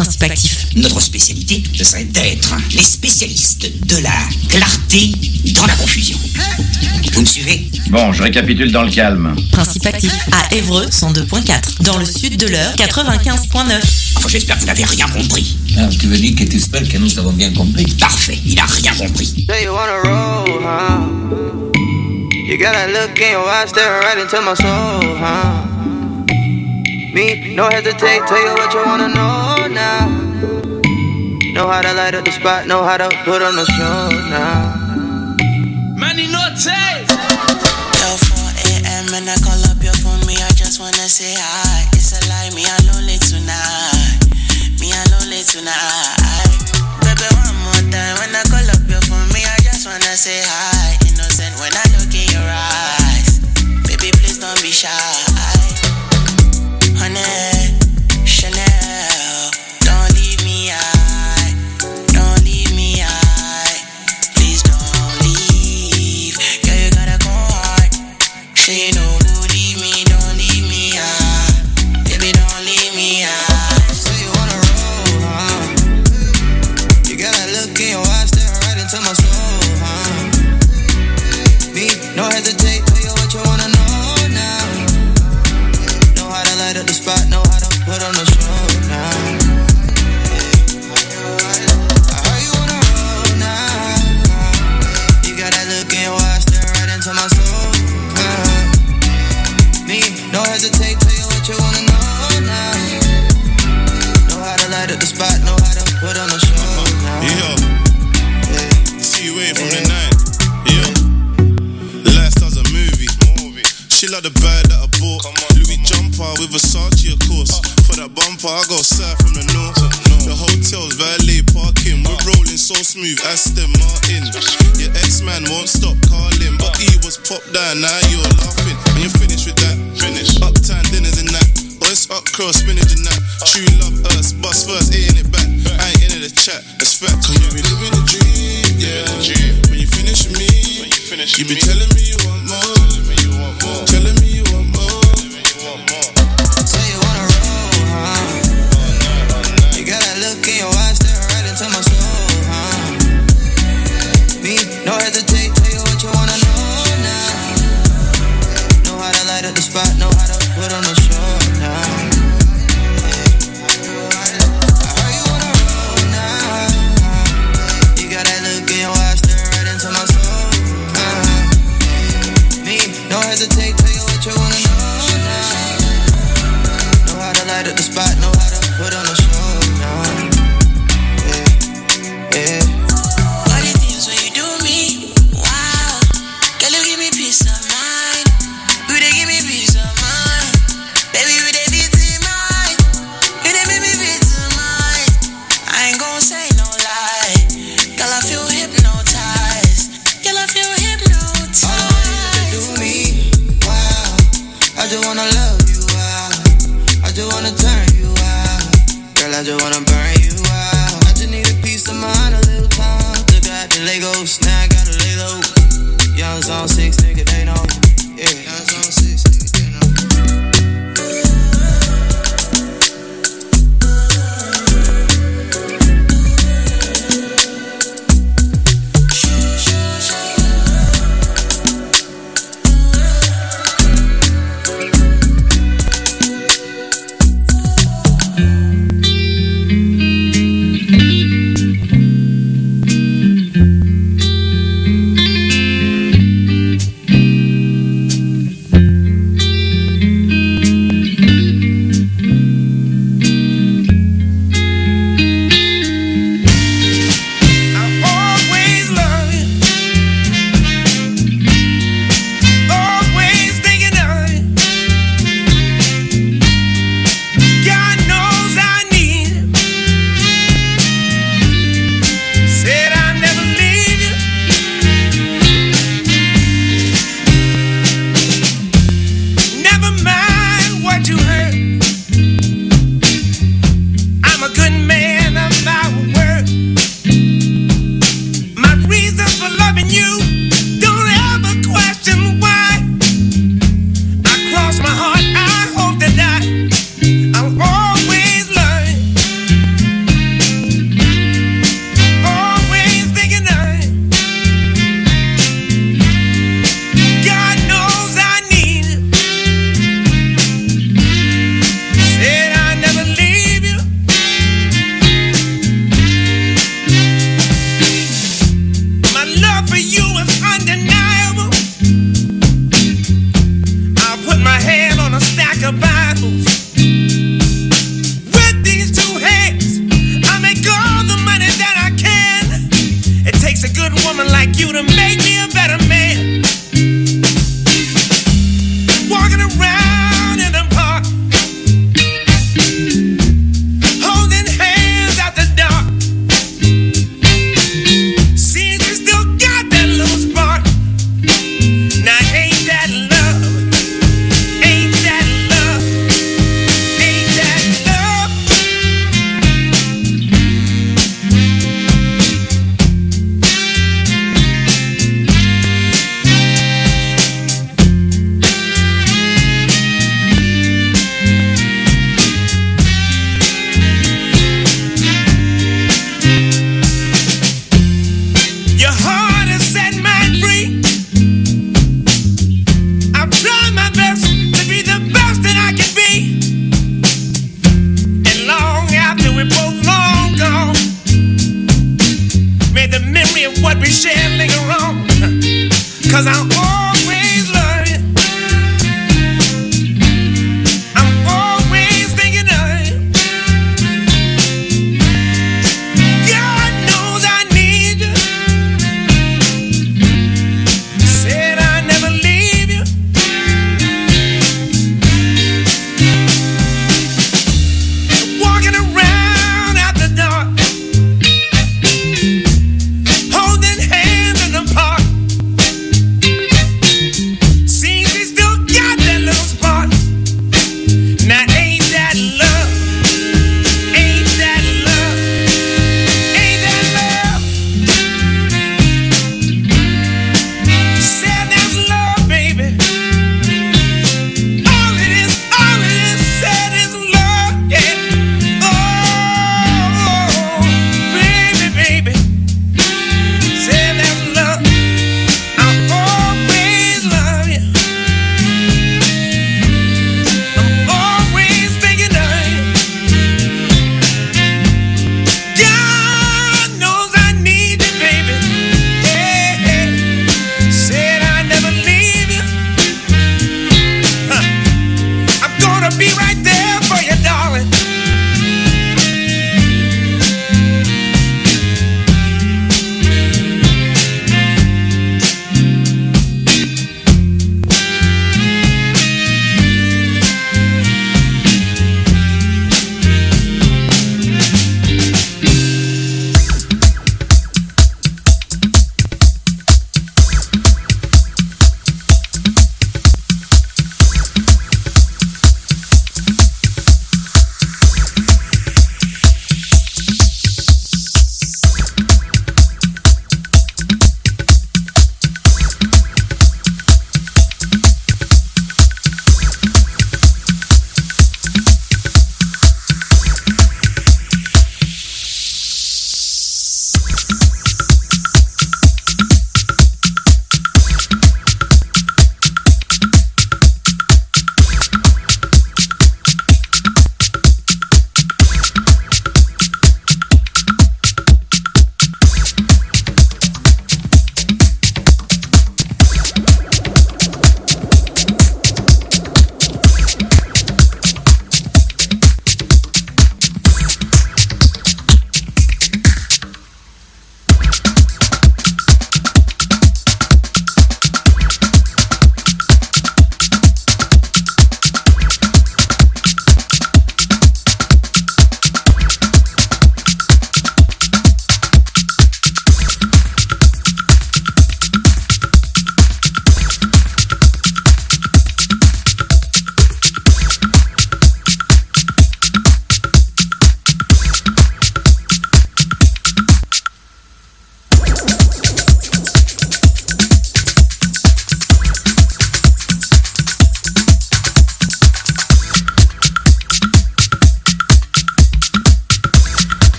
Principe actif. Notre spécialité, ce serait d'être les spécialistes de la clarté dans la confusion. Vous me suivez? Bon, je récapitule dans le calme. Principe actif. À Évreux, 102.4. Dans le sud de l'Eure, 95.9. Enfin, j'espère que vous n'avez rien compris. Ah, tu veux dire que tu espères que nous avons bien compris? Parfait, il a rien compris. Say you wanna roll, huh? You got that look in your eyes staring right into my soul, huh? Me, no hesitate, tell you what you wanna know now. Know how to light up the spot, know how to put on the show now. Money no taste. Yo, 4 a.m. and I call up your phone, me, I just wanna say hi. It's a lie, me alone tonight. Me alone tonight. Baby, one more time, when I call up your phone, me, I just wanna say hi. Innocent when I look in your eyes. Baby, please don't be shy. Honey, Chanel, don't leave me high. Don't leave me high. Please don't leave. Girl, you gotta go hard. Say you know who leave me, don't leave me high. Baby, don't leave me high. So you wanna roll, huh? You got that look in your eyes staring right into my soul, huh? Me, no hesitate, tell you what you wanna know now. Know how to light up the spot, know how to put on the show now. I heard you wanna roll now. You got that look in your eyes staring right into my soul, Me, no hesitate, tell you what you wanna know now. Know how to light up the spot, know how to put on the show now. See you waiting from the night. The lifestyle's a movie. She like the bag that I bought. Louis jumper with Versace, of course. For that bumper, I go south from the north. The hotel's valet parking. We're rolling so smooth, Aston Martin. Your ex-man won't stop calling, but he was popped down, now you're laughing. When you're finished with that, uptown dinners and that. Boys up cross, spinach and that. True love us, bust first, ain't it back. I ain't into the chat, that's fact. Cause you be living a dream, yeah. When you finish with me, you be telling me you want more. Telling me you want more. Say you wanna roll, huh? You got that look in your eyes staring right into my soul, huh? Me, no hesitate, tell you what you wanna know now. Know how to light up the spot, know how to put on the show now. I heard you wanna roll now. You got that look in your eyes staring right into my soul, Me, no hesitate, tell you what you wanna know now. Know how to light up the spot, know how to put on the show now. All the things when you do me, wow. Girl, you give me peace of mind. You they give me peace of mind. Baby, you they beat in mind. You they make me beat in mind. I ain't gon' say no lie. Girl, I feel hypnotized. Girl, I feel hypnotized. All the ways that you do me, wow. I just wanna love you out. I just wanna turn you out. Girl, I just wanna burn you out. I just need a piece of mind, a little time. Look at the Legos, now I gotta lay low. Young Zone 6, nigga, they know. Yeah, Young Zone 6, nigga, they know.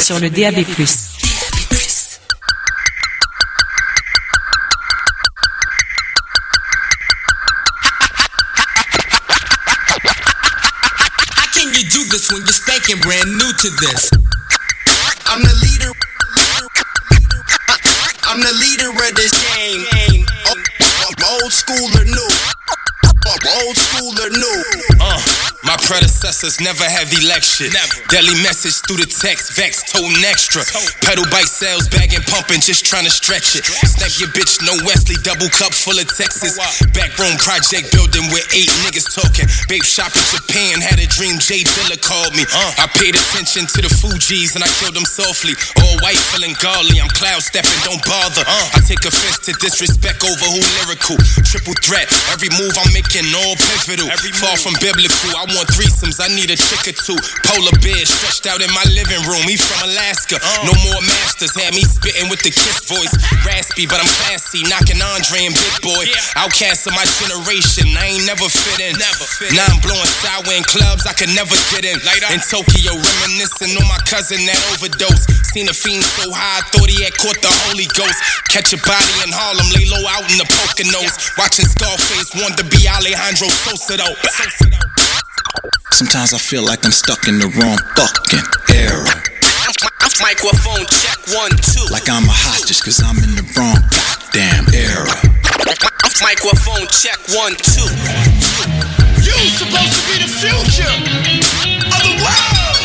sur le DAB+. Do this when you're spanking brand new to this. I'm the leader. I'm the leader of this game. Old school or new? Old school or new? My predecessors never have election. Daily message through the text, vex, toting extra. Pedal bike sales, bagging, pumping, just trying to stretch it. Snap your bitch, no Wesley, double cup full of Texas. Backroom project building with 8 niggas talking. Babe shop in Japan, had a dream, Jay Dilla called me. I paid attention to the Fugees and I killed them softly. All white, feeling godly, I'm cloud stepping, don't bother. I take offense to disrespect over who lyrical. Triple threat, every move I'm making all pivotal. Far from biblical, I want threesomes, I need a chick or two. Polar bear stretched out in my living room. He from Alaska, no more masters. Had me spitting with the Kiss voice. Raspy, but I'm classy, knocking Andre and Big Boy. Outcast of my generation, I ain't never fit in. Now I'm blowing sour in clubs I could never get in. In Tokyo, reminiscing on my cousin that overdose. Seen a fiend so high, I thought he had caught the Holy Ghost. Catch a body in Harlem, lay low out in the Poconos. Watching Scarface, wanted to be Alejandro Sosa though. Sometimes I feel like I'm stuck in the wrong fucking era. Microphone check 1, 2. Like I'm a hostage cause I'm in the wrong goddamn era. Microphone check 1, 2. You supposed to be the future of the world.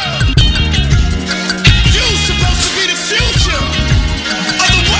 You supposed to be the future of the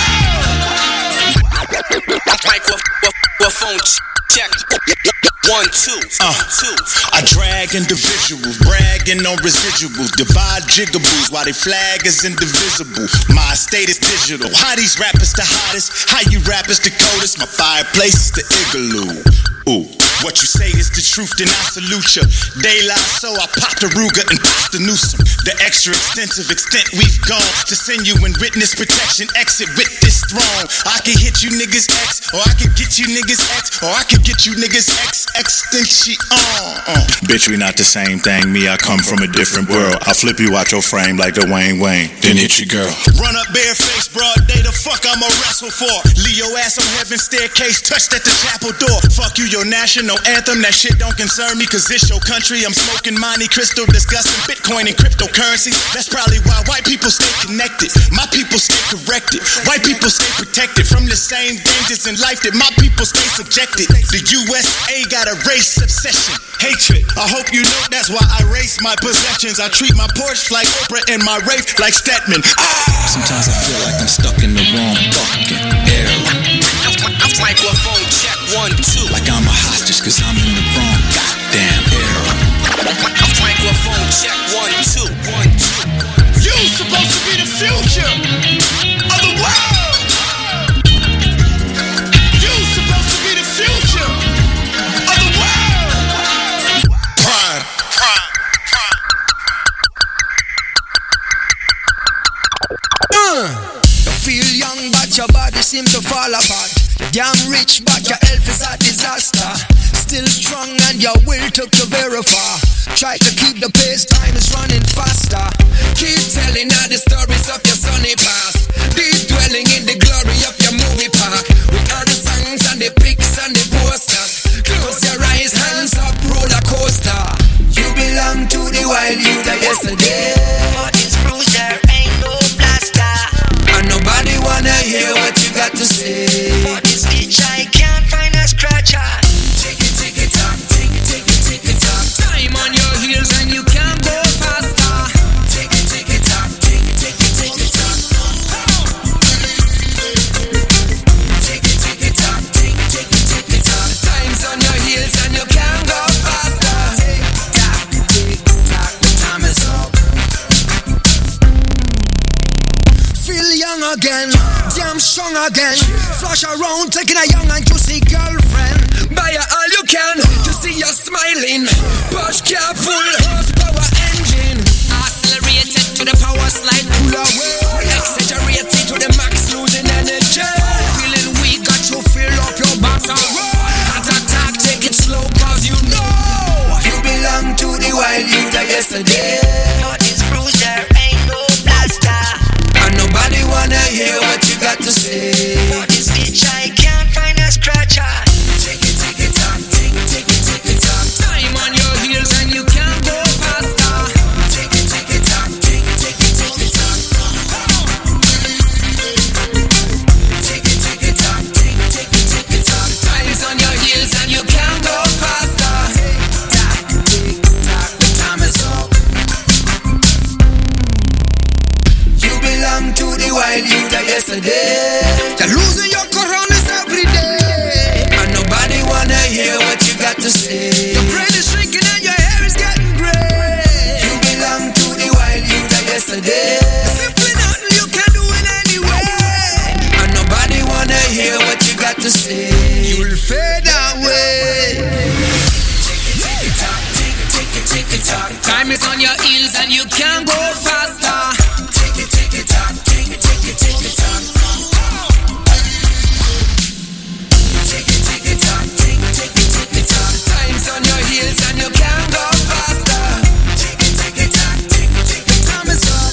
world. Microphone check 1, 2. I drag individuals, bragging on residuals, divide jigaboos while they flag is indivisible. My state is digital. How these rappers the hottest? How you rappers the coldest? My fireplace is the igloo. Ooh, what you say is the truth, then I salute ya. They lie, so I pop the Ruger and pop the Newsome. The extra extensive extent we've gone to send you in witness protection. Exit with this throne. I can hit you niggas X, or I can get you niggas X, or I can get you niggas X extension on. Bitch, we not the same thing. Me, I come from a different world. I'll flip you out your frame like the Wayne, then hit your girl. Run up bareface, broad day, the fuck I'ma wrestle for. Leo ass on heaven's staircase, touched at the chapel door. Fuck you, your national anthem, that shit don't concern me, cause it's your country. I'm smoking Monte Crystal, discussing Bitcoin and cryptocurrency. That's probably why white people stay connected. My people stay corrected. White people stay protected from the same dangers in life that my people stay subjected. The USA got a race obsession, hatred. I hope you know that's why I race my possessions. I treat my Porsche like Oprah and my Wraith like Stedman. Sometimes I feel like I'm stuck in the wrong fucking era. Microphone check 1, 2. Like I'm a hostage cause I'm in the wrong goddamn era. Microphone check 1, 2. You supposed to be the future of the world. You supposed to be the future of the world. Prime. You feel young but your body seem to fall apart. Damn rich but your health is a disaster. Still strong and your will took you very far. Try to keep the pace, time is running faster. Keep telling all the stories of your sunny past. Deep dwelling in the glory of your movie park. With all the songs and the pics and the posters. Close your eyes, hands up, roller coaster. You belong to the wild youth of yesterday. What is bruised, there ain't no blaster. And nobody wanna hear what you got to say. What is bitch, I can't find a scratcher. Take it up, take it up. Time on your heels and you can't go faster. Take it up, take it up. Take it up, take it up. Time's on your heels and you can't go faster. Tick tock, the time is up. Feel young again, damn strong again. Flash around, taking a young and juicy girlfriend. Buy her all you can to see you smiling. Push careful, horsepower engine. Accelerated to the power slide. Pull away, exaggerated to the max, losing energy. Feeling weak, got you fill up your battle. Attack, take it slow, cause you know you belong to the wild youth of yesterday. What is bruised, there ain't no blaster. to say. You'll fade away. Take it, time is on your heels and you can't go faster. Take it, take it, time's on your heels and you can't go faster. Time is up.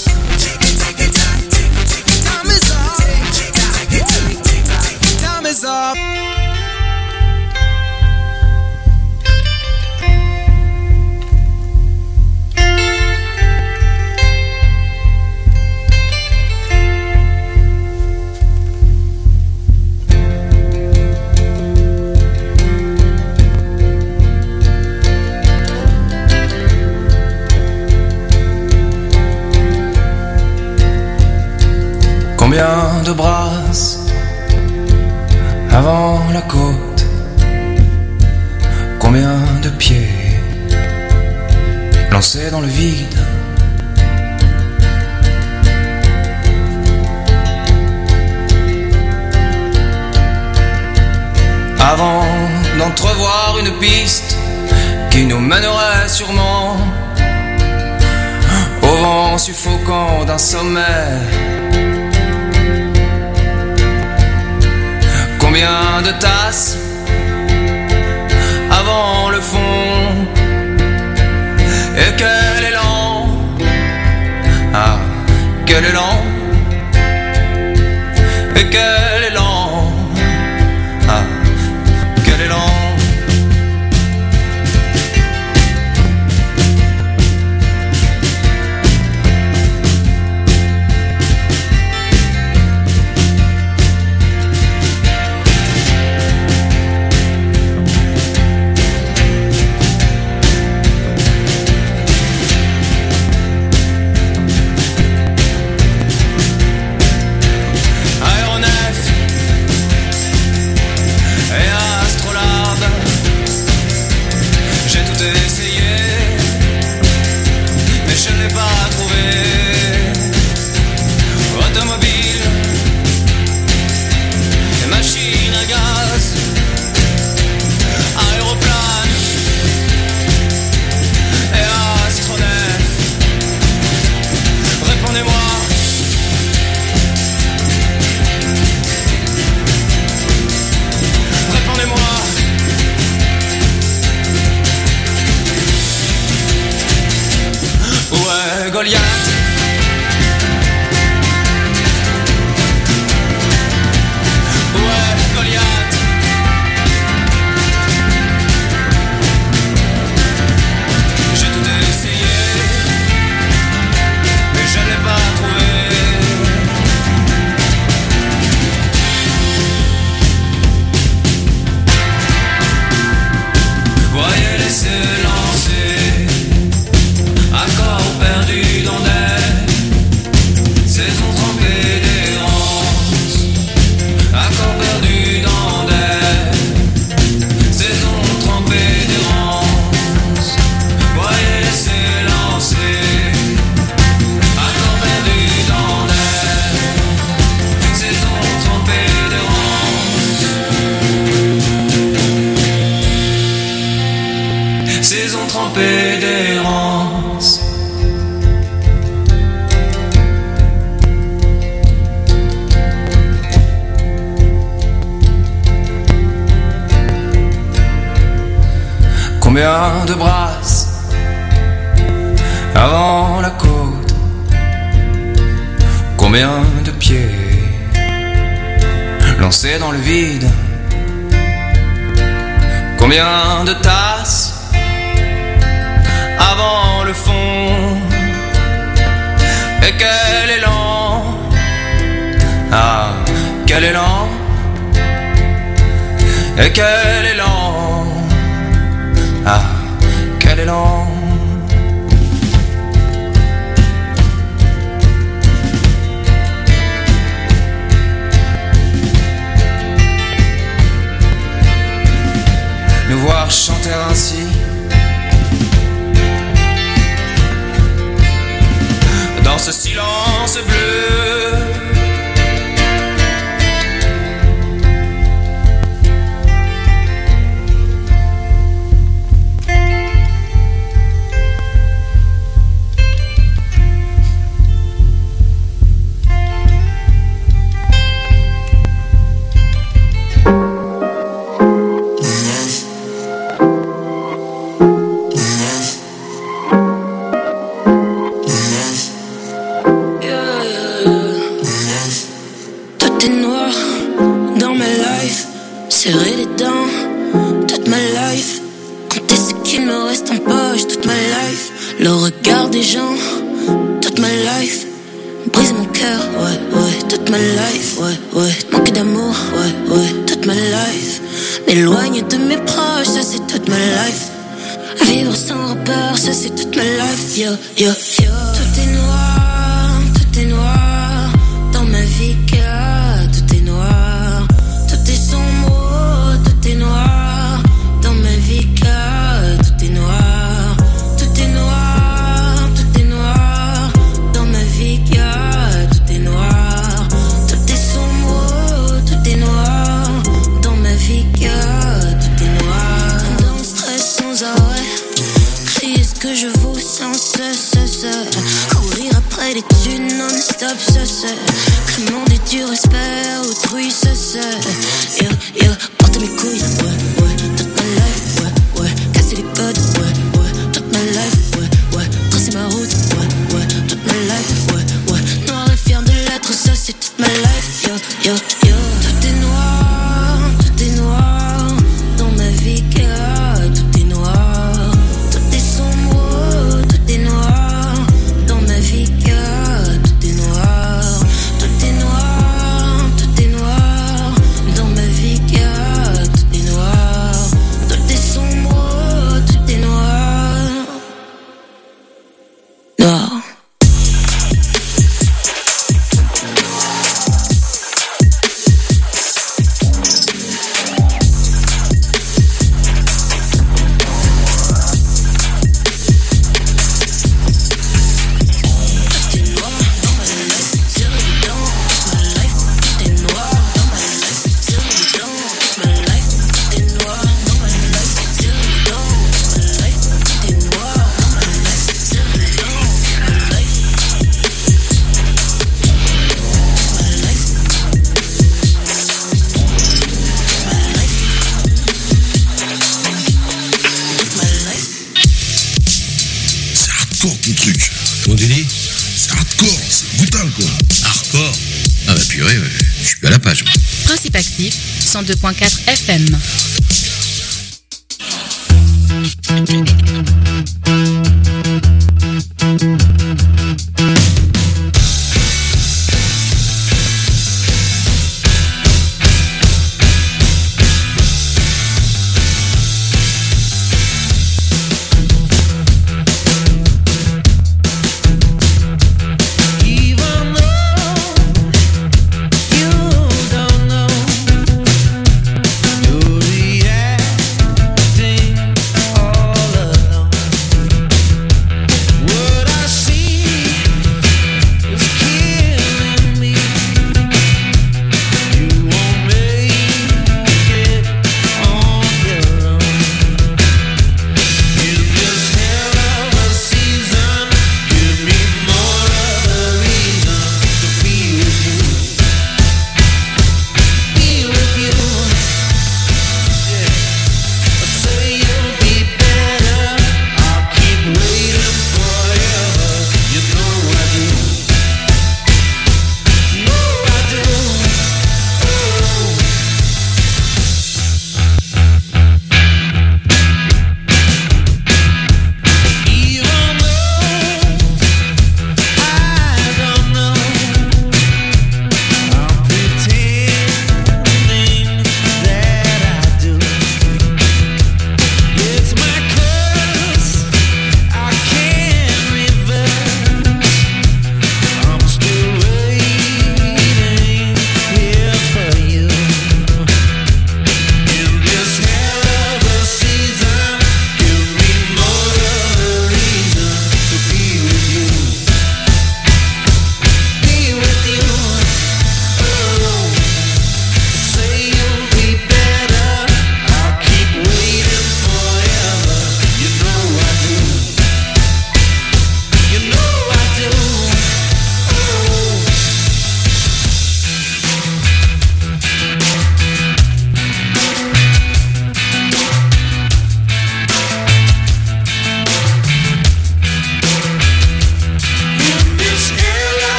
Time is up. Combien de brasses avant la côte, combien de pieds lancés dans le vide. Avant d'entrevoir une piste qui nous mènerait sûrement au vent suffocant d'un sommet. Combien de tasses avant le fond. Et quel élan, ah, quel élan. Et quel élan, ah, quel élan. Goliath. Ouais, Goliath. J'ai tout essayé, mais je n'ai pas trouvé. Voyez-les se lancer, accord perdu dans des saisons trempées d'errance. Accord perdu dans des saisons trempées d'errance. Voyez se lancer, accord perdu dans des saisons trempées d'errance. Saisons trempées d'errance. Combien de brasses avant la côte, combien de pieds lancés dans le vide, combien de tasses avant le fond. Et quel élan, ah, quel élan. Et quel élan, ah, quel élan. Nous voir chanter ainsi, dans ce silence bleu, serrer les dents toute ma life. Compter ce qu'il me reste en poche toute ma life. Le regard des gens toute ma life. Brise mon cœur, ouais, toute ma life, ouais. Manquer d'amour, ouais, toute ma life. M'éloigner de mes proches, ça c'est toute ma life. Vivre sans repère, ça c'est toute ma life, yo. Tout est noir dans ma vie, car tout est noir. Tout est sombre, tout est noir dans ma vie, car tout est noir. Tout est noir dans ma vie, car tout est noir. Tout est sombre, tout est noir dans ma vie, car tout est noir. Dans le stress sans arrêt, crier ce que je vaux sans cesse. Courir après les thunes non-stop, que le monde est dur, respect autrui, Yo, porter mes couilles, ouais, toute ma life, ouais, casser les codes, ouais, toute ma life, ouais, tracer ma route, ouais, toute ma life, ouais, noir et fier de l'être, ça c'est toute ma life, yo. Tout est noir dans ma vie, car tout est noir. Tout est sombre, tout est noir dans ma vie, car tout est noir. Tout est noir dans ma vie, car tout est noir. Tout est sombre, tout est noir. Noir. Ton truc. Comment tu dis? C'est hardcore, c'est brutal quoi. Hardcore? Ah bah purée, ouais. Je suis plus à la page. Principe actif, 102.4 FM.